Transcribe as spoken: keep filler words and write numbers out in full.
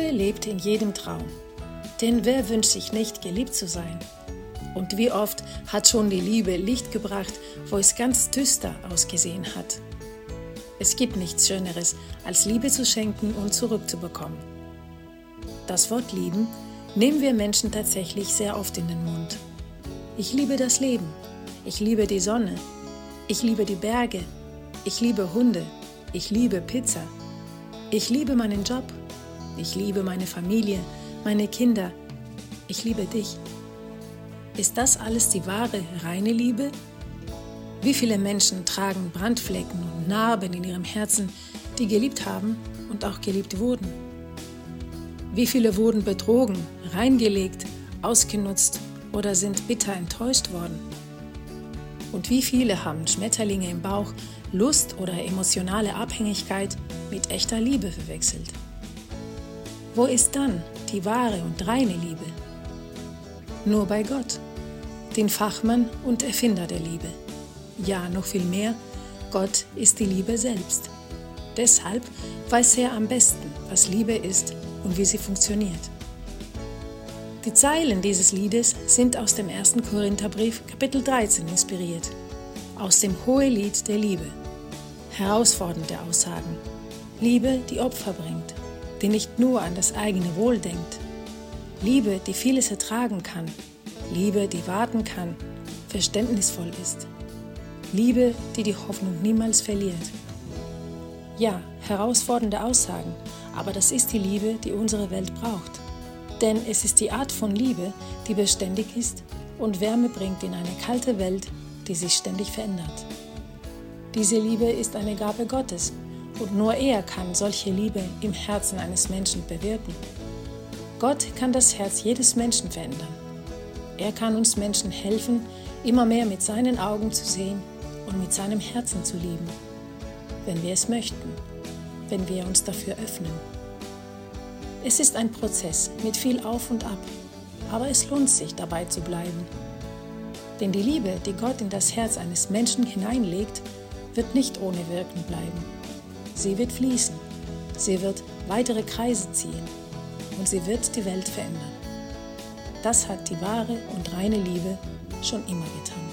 Liebe lebt in jedem Traum. Denn wer wünscht sich nicht, geliebt zu sein? Und wie oft hat schon die Liebe Licht gebracht, wo es ganz düster ausgesehen hat? Es gibt nichts Schöneres, als Liebe zu schenken und zurückzubekommen. Das Wort lieben nehmen wir Menschen tatsächlich sehr oft in den Mund. Ich liebe das Leben. Ich liebe die Sonne. Ich liebe die Berge. Ich liebe Hunde. Ich liebe Pizza. Ich liebe meinen Job. Ich liebe meine Familie, meine Kinder. Ich liebe dich. Ist das alles die wahre, reine Liebe? Wie viele Menschen tragen Brandflecken und Narben in ihrem Herzen, die geliebt haben und auch geliebt wurden? Wie viele wurden betrogen, reingelegt, ausgenutzt oder sind bitter enttäuscht worden? Und wie viele haben Schmetterlinge im Bauch, Lust oder emotionale Abhängigkeit mit echter Liebe verwechselt? Wo ist dann die wahre und reine Liebe? Nur bei Gott, den Fachmann und Erfinder der Liebe. Ja, noch viel mehr, Gott ist die Liebe selbst. Deshalb weiß er am besten, was Liebe ist und wie sie funktioniert. Die Zeilen dieses Liedes sind aus dem ersten Korintherbrief, Kapitel dreizehn, inspiriert. Aus dem Hohelied der Liebe. Herausfordernde Aussagen. Liebe, die Opfer bringt, die nicht nur an das eigene Wohl denkt. Liebe, die vieles ertragen kann. Liebe, die warten kann, verständnisvoll ist. Liebe, die die Hoffnung niemals verliert. Ja, herausfordernde Aussagen, aber das ist die Liebe, die unsere Welt braucht. Denn es ist die Art von Liebe, die beständig ist und Wärme bringt in eine kalte Welt, die sich ständig verändert. Diese Liebe ist eine Gabe Gottes und nur er kann solche Liebe im Herzen eines Menschen bewirken. Gott kann das Herz jedes Menschen verändern. Er kann uns Menschen helfen, immer mehr mit seinen Augen zu sehen und mit seinem Herzen zu lieben, wenn wir es möchten, wenn wir uns dafür öffnen. Es ist ein Prozess mit viel Auf und Ab, aber es lohnt sich, dabei zu bleiben. Denn die Liebe, die Gott in das Herz eines Menschen hineinlegt, wird nicht ohne Wirken bleiben. Sie wird fließen, sie wird weitere Kreise ziehen und sie wird die Welt verändern. Das hat die wahre und reine Liebe schon immer getan.